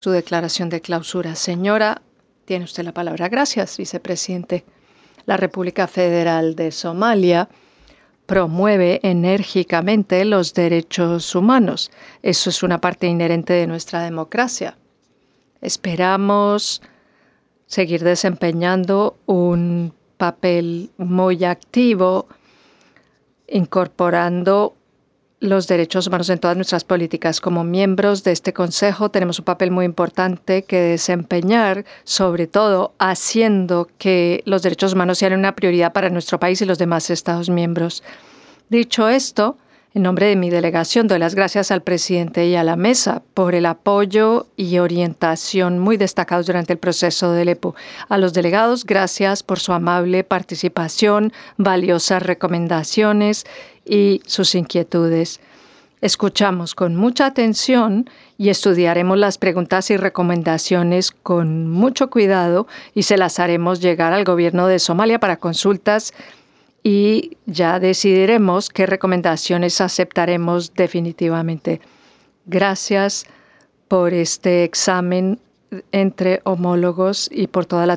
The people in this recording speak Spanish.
Su declaración de clausura. Señora, tiene usted la palabra. Gracias, vicepresidente. La República Federal de Somalia promueve enérgicamente los derechos humanos. Eso es una parte inherente de nuestra democracia. Esperamos seguir desempeñando un papel muy activo, incorporando los derechos humanos en todas nuestras políticas. Como miembros de este Consejo tenemos un papel muy importante que desempeñar, sobre todo haciendo que los derechos humanos sean una prioridad para nuestro país y los demás Estados miembros. Dicho esto, en nombre de mi delegación doy las gracias al presidente y a la mesa por el apoyo y orientación muy destacados durante el proceso del EPU. A los delegados, gracias por su amable participación, valiosas recomendaciones y sus inquietudes. Escuchamos con mucha atención y estudiaremos las preguntas y recomendaciones con mucho cuidado y se las haremos llegar al gobierno de Somalia para consultas y ya decidiremos qué recomendaciones aceptaremos definitivamente. Gracias por este examen entre homólogos y por toda la